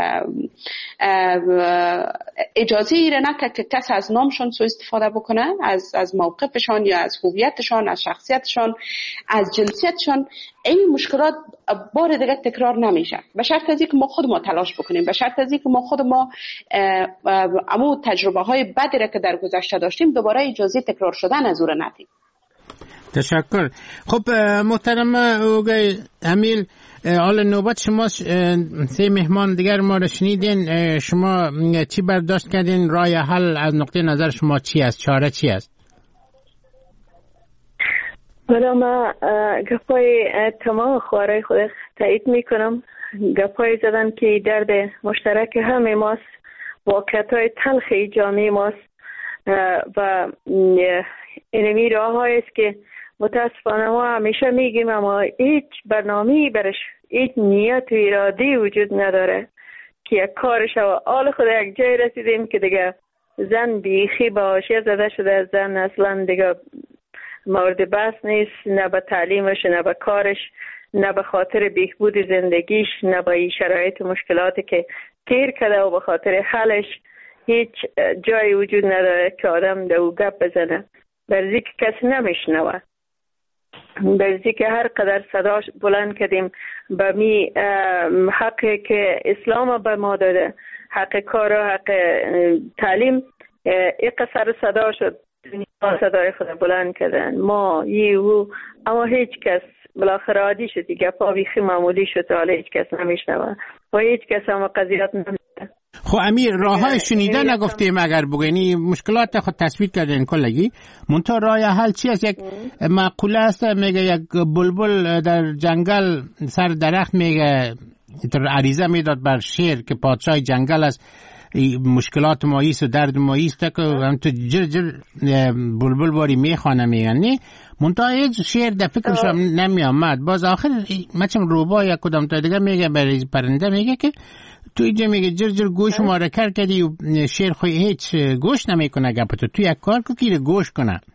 اجازه ایره نکه که کس از نامشان سوء استفاده بکنه، از از موقفشان یا از هویتشان، از شخصیتشان، از جنسیتشان، این مشکلات بار دیگه تکرار نمیشه. به شرط از اینکه ما خود ما تلاش بکنیم، به شرط از اینکه ما خود ما امو تجربه های بدی را که در گذشته داشتیم دوباره اجازه تکرار شدن از او را ندیم. تشکر. خب محترم اوگای امیل، حالا نوبت شما. سه مهمان دیگر ما را شنیدین، شما چی برداشت کردین؟ راه حل از نقطه نظر شما چی است؟ چاره چی است؟ برای ما گپای تمام خوارای خود تایید میکنم. گپای زدن که درد مشترک همه ماست، واقعیت‌های تلخی جامعه ماست و اینمی راه های است که متاسفانه ما همیشه میگیم اما هیچ برنامه‌ای برش، هیچ نیت و اراده وجود نداره که یک کارش و آل خود یک جای رسیدیم که دیگه زن بیخی با حاشیه زده شده. زن اصلا دیگه مورد بحث نیست، نه به تعلیمش، نه به کارش، نه به خاطر بهبود زندگیش، نه به این شرایط مشکلاتی که تیر کرده و به خاطر حلش هیچ جایی وجود نداره که آدم دو گپ بزنه. برزی که کسی نمیشنوه، برزی که هر قدر صداش بلند کردیم به می حقی که اسلام به ما داده، حق کار و حق تعلیم، یک قصر صدا شد صدای خود بلند کردن ما یه و اما هیچ کس بالاخره عادی شد دیگه، پا بیخی معمولی شد، حالا هیچ کس نمیشنوه و هیچ کس هم قضیات نمیده. خب امیر، راه های شنیده نگفتیم اگر بگنی مشکلات خود تصویر کردین کلگی، منتها راه حل چی است؟ یک مقوله است میگه یک بلبل در جنگل سر درخت میگه عریضه میداد بر شیر که پادشاه جنگل است، مشکلات ما ایست و درد ما ایست که هم تو جر جر بلبل باری میخوانه میگنی، منتها هیچ شیر در فکرش نمی آمد. باز آخر مچم روبا یا کدام تا دیگه میگه برای پرنده میگه که تو اینجا میگه جر جر گوش ما را کر کردی و شیر خوی هیچ گوش نمیکنه گپتو، تو یک کار که گوش کنه.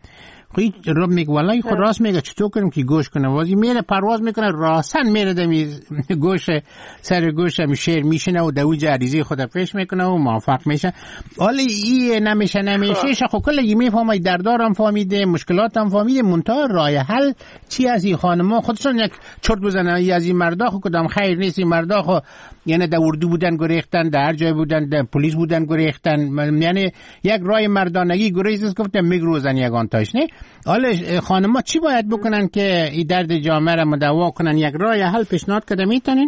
خیلی رو میگه والله خود راست میگه چطور کنیم که گوش کنه وازی میره پرواز میکنه راسن میره دمی گوش سر گوش هم شیر میشنه و دو جریزی خود پیش میکنه و موفق میشه. حالا این نمیشه نمیشه خب کلی میفهمه دردارم فهمیده مشکلاتم فهمیده منتها راه حل چی از این خانما خودشون یک چرت بزنن از این مردا خو کدام خیر نیست این مردا خو یعنی در اردو بودن گریختن در هر جای بودن در پلیس بودن گریختن یعنی یک راه مردانگی گریز گفتم میگروزن یگان تاش نه. حالا خانما چی باید بکنن که این درد جامعه را مداوا کنن یک راه حل پیشنهاد کده میتونین؟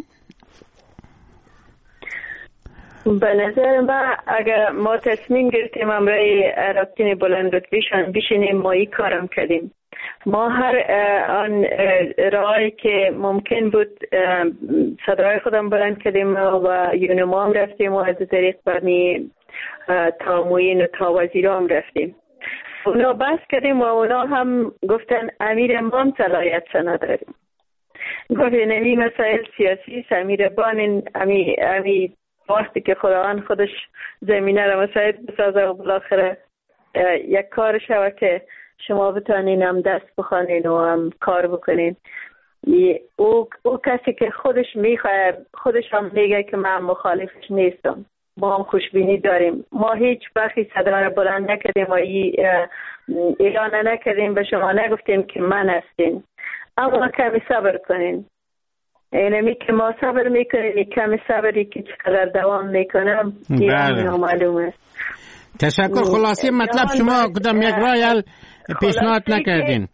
به نظر من اگر ما تصمیم گرفتیم امرای رابطین بلند رتبهشان بشینیم ما این کارم کردیم. ما هر آن راهی که ممکن بود صدای خودم بلند کردیم و یونما هم رفتیم و از طریق برمی تا موین و تا وزیرام رفتیم. اونا بحث کردیم و اونا هم گفتن امیر ما هم صلاحیت نداریم. گفتن نمی مسائل سیاسی امیر بان امی امی وقتی که خداوند خودش زمینه را مساعد بسازه و بالاخره یک کار شوه که شما بتانین هم دست بخوانین و هم کار بکنین. او, او کسی که خودش میخواه خودش هم میگه که من مخالفش نیستم. ما هم خوشبینی داریم. ما هیچ وقتی صدا را بلند نکردیم و اعلان نکردیم به شما نگفتیم که من هستین. اما کمی صبر کنین. اینمی که ما صبر میکنیم کمی صبری که چقدر دوام میکنم دیگه معلومه. تشکر. خلاصی مطلب شما کدام یک راه حل پیشنهاد نکردین؟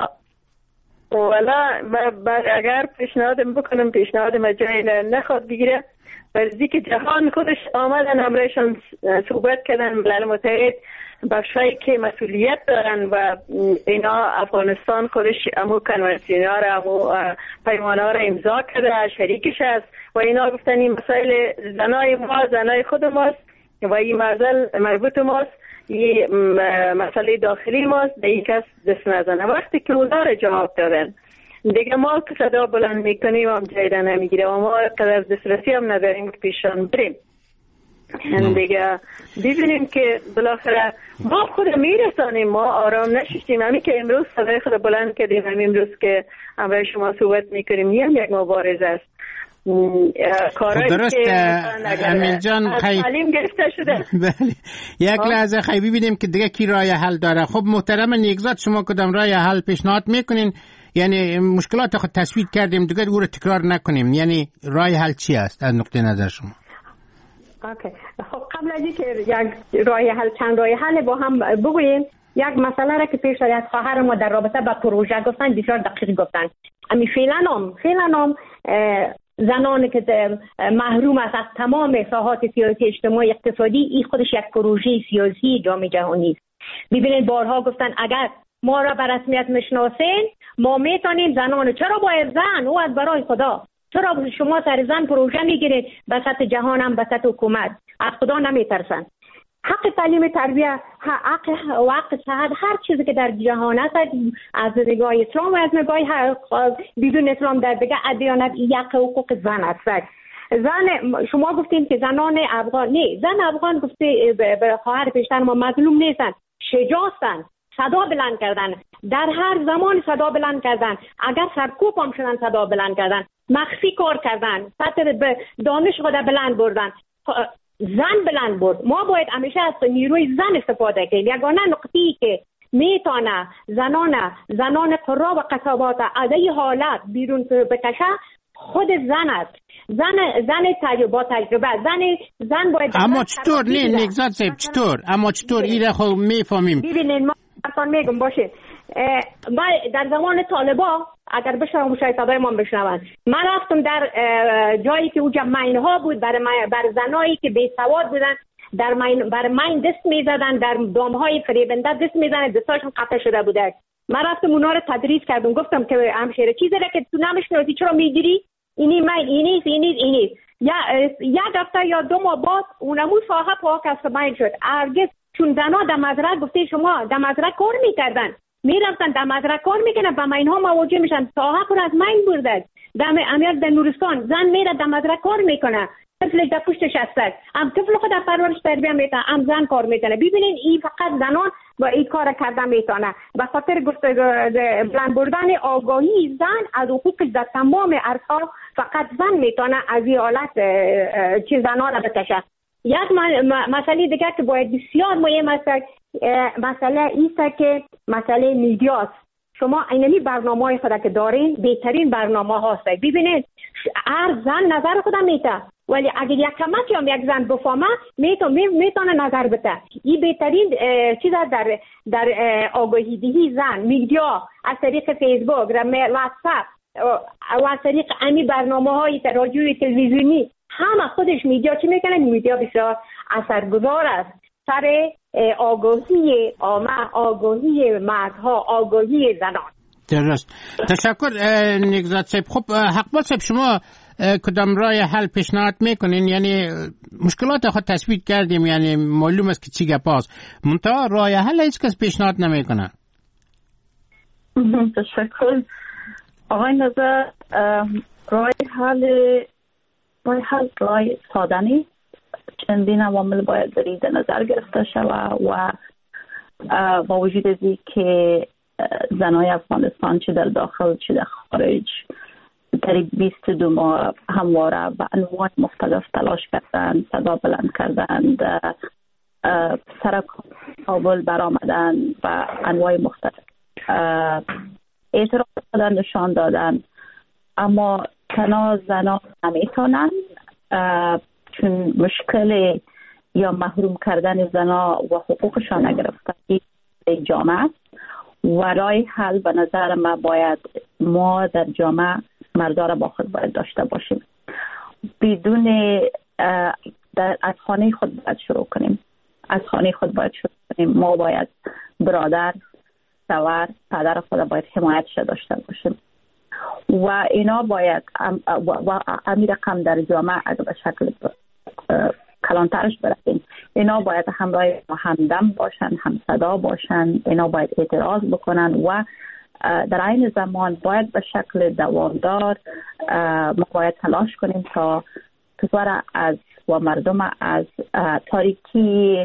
والا اگر پیشنهادم بکنم پیشنهادم جای نخواد بگیره ولی که جهان خودش آمدن همراهشان صحبت کردن ملل متحد بخشایی که مسئولیت دارن و اینا افغانستان خودش امو کنوانسیون ها را امو پیمان ها را امضا کرده شریکش است و اینا گفتن این مسائل زنای ما زنای خود ماست و این مرزل مربوط ماست این مسئله داخلی ماست به این کس دست نزنه. وقتی که اونا را جواب دادن دیگه ما که صدا بلند میکنیم هم جایده نمیگیره و ما قدر دسترسی هم نداریم که پیشان بریم دیگه ببینیم که بالاخره ما خود میرسانیم. ما آرام نشیشتیم. همین که امروز صدای خود بلند کردیم همین امروز که همراه شما صحبت میکنیم این یک مبارزه است. خب درست امین جان خیلی تعلیم گرفته شده. یک لحظه خیلی ببینیم که دیگه کی راه حل داره. خب محترم نیکزاد شما کدام راه حل پیشنهاد میکنین؟ یعنی مشکلات خود تصویر کردیم دیگه او رو تکرار نکنیم. یعنی راه حل چی است از نقطه نظر شما؟ اوکی. خب قبل از اینکه یک راه حل چند راه حل با هم بگوییم یک مسئله را که پیش از خواهر ما در رابطه با پروژه گفتن بسیار دقیق گفتن. امی فعلا هم فعلا هم زنانی که محروم است از تمام ساحات سیاسی اجتماعی اقتصادی این خودش یک پروژه سیاسی جامعه جهانی است. ببینید بارها گفتن اگر ما را به رسمیت میشناسین ما میتونیم زنان چرا باید زن او از برای خدا چرا شما سر زن پروژه میگیرید به سطح جهان هم به سطح حکومت از خدا نمیترسن. حق تعلیم تربیت حق و حق صحت هر چیزی که در جهان است از نگاه اسلام و از نگاه بدون اسلام در دیگه ادیانت یک حقوق زن است. زن شما گفتین که زنان افغان نه زن افغان گفته به خواهر پیشتر ما مظلوم نیستن شجاعتن صدا بلند کردن در هر زمان صدا بلند کردن اگر سرکوب هم شدن صدا بلند کردن مخفی کار کردن سطح به دانش خود بلند بردن زن بلند برد. ما باید همیشه از نیروی زن استفاده کنیم. یگانه نقطه‌ای که میتونه زنان زنان قرا و قصابات از این حالت بیرون بکشه خود زن است. زن زن تجربه تجربه زن زن باید اما چطور نه نگذات صاحب چطور اما چطور ایره خب میفهمیم. ببینید ما اصلا میگم باشه در زمان طالبا اگر بشنوم شاید صدای ما بشنون من رفتم در جایی که اونجا ماین ها بود برای بر زنایی که بی سواد بودن در ماین بر ماین دست میزدن در دام های فریبنده دست میزنن دستاشون قطع شده بوده. من رفتم اونا رو تدریس کردم گفتم که همشهره چیزی را که تو نمیشناسی چرا میگیری اینی ماین اینی اینی اینی یا یک هفته یا دو ماه بعد اونمون ساحه پاک از ماین شد. هرگز چون زنا در مزرعه گفته شما در مزرعه کار میکردن میرفتن در مزرعه کار میکنن با ماین ها مواجه میشن ساحه پر از ماین برده. در امیال در نورستان زن میره در مزرعه کار میکنه طفل در پشتش هست، هم طفل خود پرورش تربیت میتونه، هم زن کار میتونه. ببینین این فقط زنان با این کار کردن میتونه. به خاطر گفته بلند بردن آگاهی زن از حقوق در تمام عرصه‌ها فقط زن میتونه از این حالت چه زنان را بکشه. یک مسئله دیگه که باید بسیار مهم است، مسئله ایست که مسئله میدیاست. شما اینمی برنامه‌های خود که دارین بهترین برنامه هاست. ببینید هر زن نظر خودم میته، ولی اگر یک کمک یا یک زن بفهمه میتونه میتونه نظر بده. این بهترین چیز در در آگاهی دهی زن میدیا از طریق فیسبوک، واتساپ و از طریق امی برنامه‌های رادیویی تلویزیونی، همه خودش میدیا چی میکنه؟ میدیا بسیار اثرگذار است سر آگاهی عامه، آگاهی مردها، آگاهی زنان. درست. تشکر نگزاد صاحب. خب حقبال صاحب، شما کدام راه حل پیشنهاد میکنین؟ یعنی مشکلات خود تثبیت کردیم، یعنی معلوم است که چی گپاست، منتها راه حل هیچ کس پیشنهاد نمیکنه. تشکر آقای نظر. راه حل راه حل راه ساده نیست. چندین عوامل باید در نظر گرفته شود و با وجود از این که زنای افغانستان چه در داخل چه در خارج در بیست و دو ماه همواره به انواع مختلف تلاش کردند، صدا بلند کردند، سر کابل برآمدن و انواع مختلف اعتراض کردن، نشان دادن، اما تنها زنان نمیتونن، چون مشکل یا محروم کردن زنا و حقوقشان نگرفتن جامعه است و راه حل به نظر ما باید ما در جامعه مردا را با خود باید داشته باشیم. بدون در از خانه خود باید شروع کنیم. از خانه خود باید شروع کنیم. ما باید برادر، شوهر، پدر خود باید حمایتش داشته باشیم و اینا باید و, و امی رقم در جامعه اگر به شکل کلانترش برسیم، اینا باید همراه همدم باشن، همصدا باشن، اینا باید اعتراض بکنن و در این زمان باید به شکل دوامدار ما باید تلاش کنیم تا کشور از و مردم از تاریکی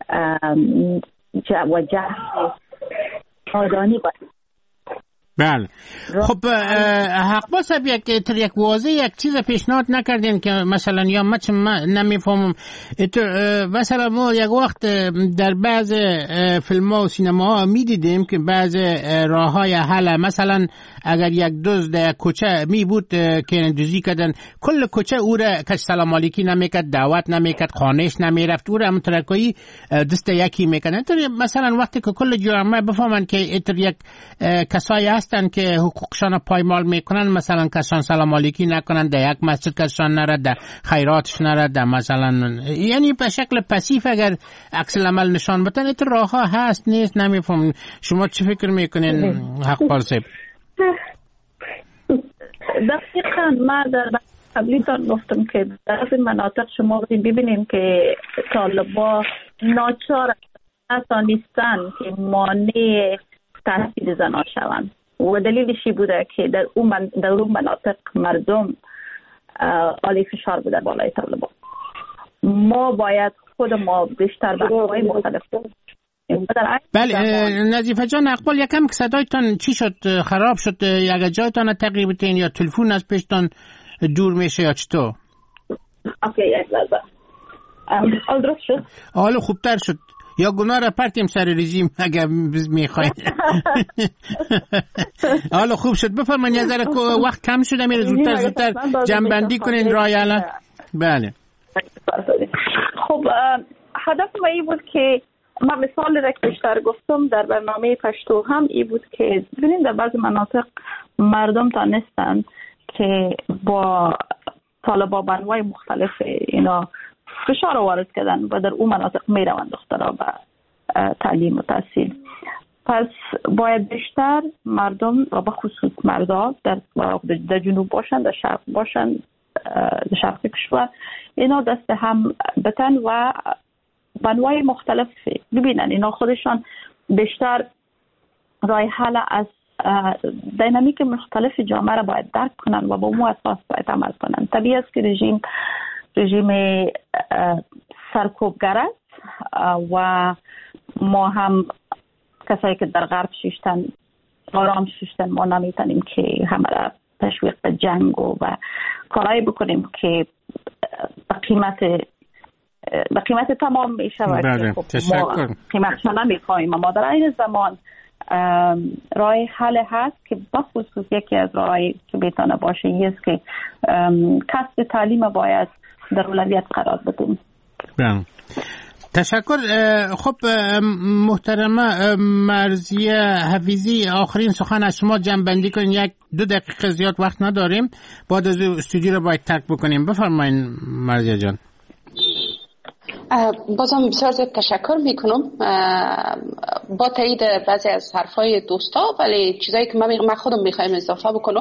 و جهل آزادی باید. بله. خب حق با صاحب یک یک واضح یک چیز پیشنهاد نکردین که مثلا یا من نمیفهمم، مثلا ما یک وقت در بعض فیلم ها و سینما ها می دیدیم که بعض راه های حل، مثلا اگر یک دزد در کوچه می بود که دزدی کردن، کل کوچه او را کس سلام علیکی نمیکرد، دعوت نمیکرد، خانهش نمیرفت، او را مترکایی دست یکی میکردن. مثلا وقتی که کل جامعه بفهمن که اتر یک کسایی هستن که حقوقشان پایمال میکنن، مثلا کسان سلام علیکی نکنن، در یک مسجد کسان نرد، در خیراتش نرد، مثلا یعنی به شکل پسیف اگر عکس العمل نشان بدن، اتر راه ها هست نیست نمیفهم. شما چی فکر میکنین حق پارسیب؟ دقیقا ما در قبلی تان گفتم که در این مناطق شما ببینیم که طالبا ناچار نتانستن که مانع تحصیل زنان شوند و دلیلشی بوده که در اون من در اون مناطق مردم عالی فشار بوده بالای طالبا. ما باید خود ما بیشتر به های مختلف. بله نظیفه جان اقبال، یکم که صدایتان چی شد؟ خراب شد؟ یک جایتان تقریبا تین یا تلفن از پیشتان دور میشه یا چطور؟ اوکی یک لحظه. حال درست شد؟ حال خوبتر شد یا گناه را پرتیم سر رژیم اگر میخواین؟ حالا خوب شد. بفرمایید یه ذره وقت کم شده، میره زودتر زودتر جمع‌بندی کنین رای حل. بله. خب هدف ما این بود که ما مثال را که بیشتر گفتم در برنامه پشتو هم این بود که ببینید در بعض مناطق مردم تانستن که با طالبا بانوای مختلف اینا فشار وارد کردن و در اون مناطق میروند دخترها به تعلیم و تحصیل. پس باید بیشتر مردم و به خصوص مردا در, در جنوب باشن، در شرق باشن، در شرق کشور اینا دست هم بتن و بانوای مختلف ببینن. اینا خودشان بیشتر راه حل از دینامیک مختلف جامعه را باید درک کنن و با اون اساس باید عمل کنن. طبیعی است که رژیم رژیم سرکوبگر است و ما هم کسایی که در غرب ششتن آرام ششتن ما نمیتونیم که همه را تشویق به جنگ و, و کارایی بکنیم که به قیمت به قیمت تمام می شود. بله. ما قیمتش نمیخواهیم، اما در این زمان راه حل هست که بخصوص یکی از راهی که بیتانه باشه این است که کسب تعلیم باید در اولویت قرار بدیم. بله. تشکر. خب محترمه مرضیه حفیظی، آخرین سخن از شما جمع‌بندی کنین. یک دو دقیقه زیاد وقت نداریم، بعد از استودیو رو باید ترک بکنیم. بفرمایین مرضیه جان. بازم بسیار زیاد تشکر میکنم با تایید بعضی از حرفای دوستا، ولی چیزایی که من خودم میخوایم اضافه بکنم.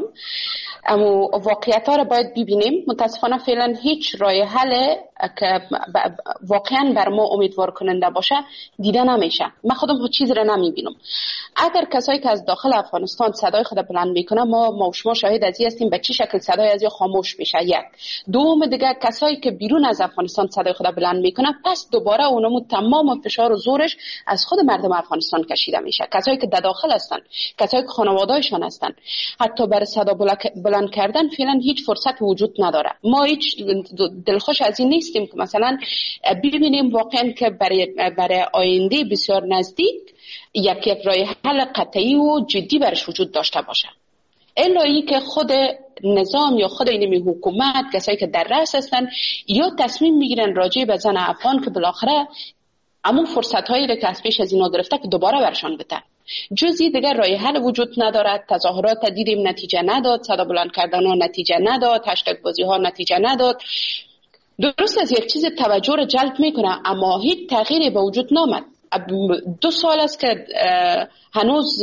اما واقعیت ها رو باید ببینیم. متاسفانه فعلا هیچ راه حل که واقعا بر ما امیدوار کننده باشه دیده نمیشه. من خودم هیچ چیزی رو نمیبینم. اگر کسایی که از داخل افغانستان صدای خود بلند میکنه، ما ما شما شاهد از این هستیم به چه شکل صدای از خاموش میشه. یک دوم دیگه کسایی که بیرون از افغانستان صدای خود بلند میکنه، پس دوباره اونمو تمام فشار و زورش از خود مردم افغانستان کشیده میشه. کسایی که در داخل هستن، کسایی که خانواده‌شان هستن، حتی برای صدا بلند کردن فعلا هیچ فرصت وجود نداره. ما هیچ دلخوش از این نیستیم که مثلا ببینیم واقعا که برای برای آینده بسیار نزدیک یک یک راه حل قطعی و جدی برش وجود داشته باشه. الا ای که خود نظام یا خود این حکومت، کسایی که در رأس هستن، یا تصمیم میگیرن راجع به زن افغان که بالاخره همون فرصت هایی رو که از پیش از اینا گرفته که دوباره برشان بده. جزی دیگر راه حل وجود ندارد. تظاهرات دیدیم نتیجه نداد، صدا بلند کردن ها نتیجه نداد، هشتگ بازی ها نتیجه نداد. درست از یک چیز توجه رو جلب میکنه اما هیچ تغییری به وجود نامد. دو سال است که هنوز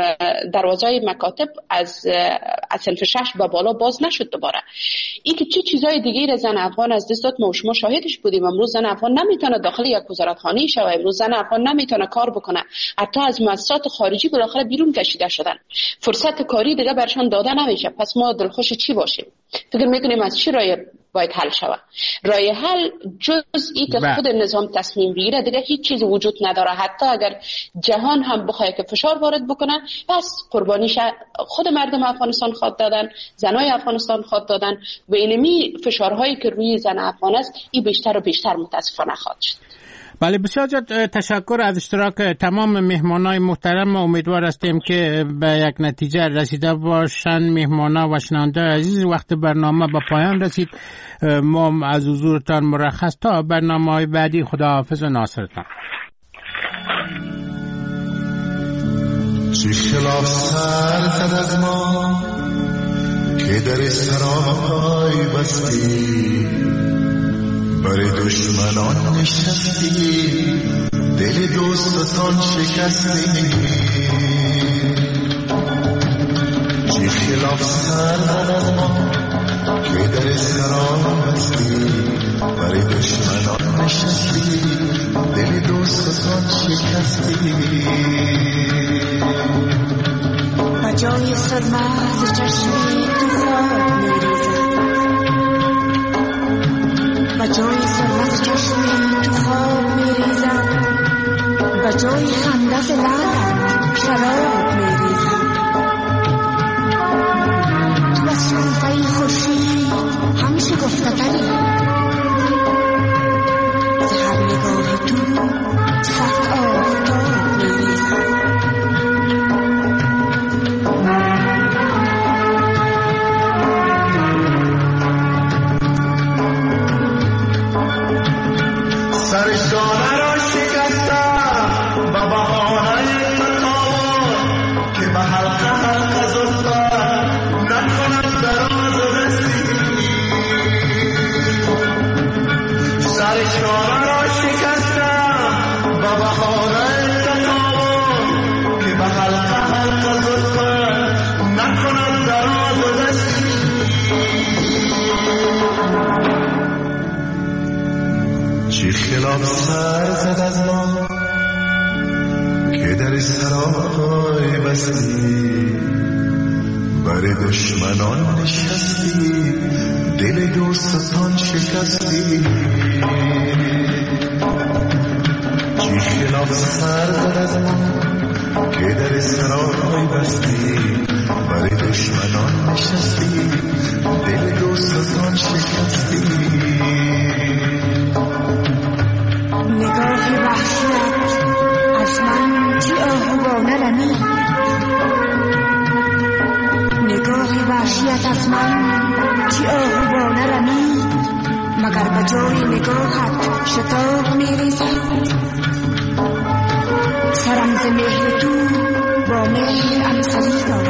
دروازه مکاتب از از صنف شش به بالا باز نشد دوباره. این که چه چیزای دیگه زن افغان از دست داد ما شما شاهدش بودیم. امروز زن افغان نمیتونه داخل یک وزارتخانه شه، امروز زن افغان نمیتونه کار بکنه، حتی از مؤسسات خارجی بالاخره بیرون کشیده شدن. فرصت کاری دیگه برشان داده نمیشه. پس ما دلخوش چی باشیم؟ فکر میکنیم از چی راه باید حل شود؟ راه حل جز ای که خود نظام تصمیم بگیره دیگه هیچ چیز وجود نداره. حتی اگر جهان هم بخواد که فشار وارد بکنه، پس قربانیش خود مردم افغانستان خواهد دادن، زنای افغانستان خواهد دادن و اینمی فشارهایی که روی زن افغان است این بیشتر و بیشتر متاسفانه خواهد شد. بله، بسیار زیاد تشکر از اشتراک تمام مهمانای محترم. امیدوار هستیم که به یک نتیجه رسیده باشن مهمانا و شنونده عزیز. وقت برنامه به پایان رسید. ما از حضورتان مرخص تا برنامه‌های بعدی. خداحافظ و ناصرتان. چه خلاف سر زد از ما که در سرای بستی، برای دشمنان نشستی، دل دوستان شکستی. چه خلاف سر زد از ما که در سرای بستی، برای دشمنان نشستی، دل دوستان شکستی. بجای سرما از چشمی تو خواب میریزد، بجای سرما از چشمی تو خواب میریزد، بجای خنده ز لبت شراب میریزد. تو از شکوفه خورشید همیشه گفتگری، ز هر نگاه تو صد آفتاب میریزد. سرشانه را شکستم با بهانه تکاور که به حلقه حلقه زلفت نکند دراز و رسی. سرشانه را شکستم با بهانه تکاور که به حلقه حلقه زلفت نکند دراز و رسی. چه خلاف سر زد از ما که در سرای بستی، بر دشمنان نشستی، دل دوستان شکستی. چی خلاف سر زد از ما که در سرای بستی، بر دشمنان نشستی، دل دوستان شکستی. نگاه وحشت از من چی آهوانه رمید، نگاه وحشیت از من چی آهوانه رمید، مگر به جای نگاهت شتاب می‌ریزد. سرم ز مهر تو با مهر امسری دارد،